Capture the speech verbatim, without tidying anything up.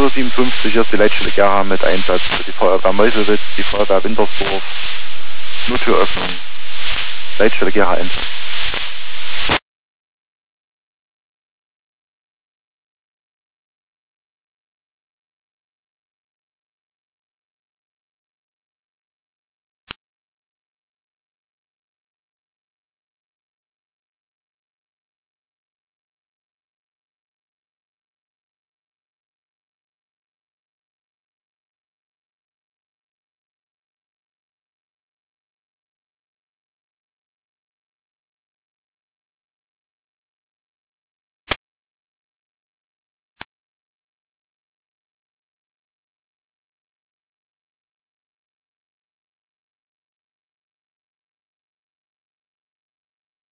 siebenundfünfzig, hier ist die Leitstelle Gerha mit Einsatz für die Feuerwehr Meuselwitz, die Feuerwehr Wintersdorf, Nottüröffnung, Leitstelle Gerha Einsatz.